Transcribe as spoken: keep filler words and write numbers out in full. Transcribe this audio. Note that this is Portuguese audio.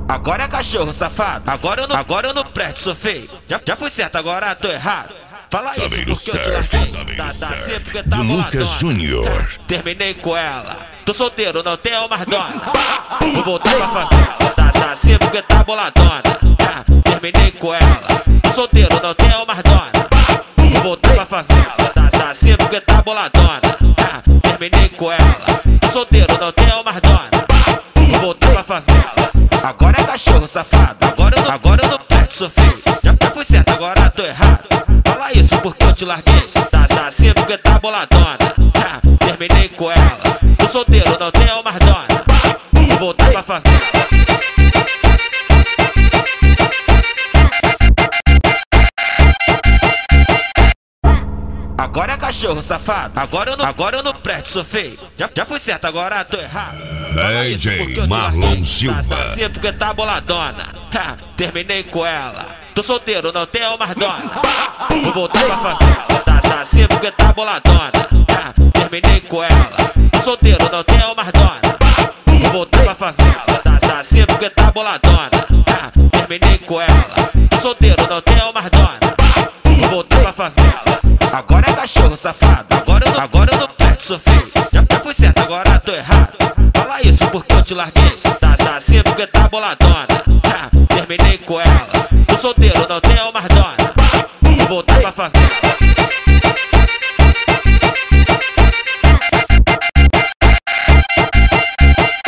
Agora é cachorro safado. Agora eu não, agora eu não presto, sou feio. Já, já fui certo, agora tô errado. Fala isso porque eu te larguei. Tá, tá sempre porque tá do Lucas Júnior. Terminei com ela. Tô solteiro, não tenho mais dona. Vou voltar pra favela. Tá, tá sempre porque tá boladona. Tá, terminei com ela. Tô solteiro, não tenho mais dona. Vou voltar pra favela. Tá, tá sempre porque tá boladona. Tá, terminei com ela. Tô solteiro, não tenho mais dona. Vou voltar pra favela. Agora é cachorro safado. Agora eu não, agora eu não presto, sou feio. Já, já fui certo, agora tô errado. Fala isso porque eu te larguei. Tá, tá sempre porque tá boladona. Tá, terminei com ela. Tô solteiro, não tenho mais dona. Vou voltar pra favela. Agora é cachorro safado. Agora eu não, agora eu não presto, sou feio. Já, já fui certo, agora tô errado. D J Marlon Silva. Tá, tá sempre porque tá boladona. Ha, terminei com ela. Tô solteiro, não tenho mais dona. Vou voltar pra favela. Tá, tá sempre porque tá boladona. Ha, terminei com ela. Tô solteiro, não tenho mais dona. Vou voltar pra favela. Tá, tá sempre porque tá boladona. Ha, terminei com ela. Tô solteiro, não tenho mais dona. Vou voltar pra favela. Agora é cachorro safado. Agora eu não, agora eu não presto, sou feio. Já, já fui certo, agora tô errado. Fala isso porque eu te larguei. Tá, tá sempre porque tá boladona. Tá, terminei com ela. Tô solteiro, não tenho mais dona. Vou voltar pra favela.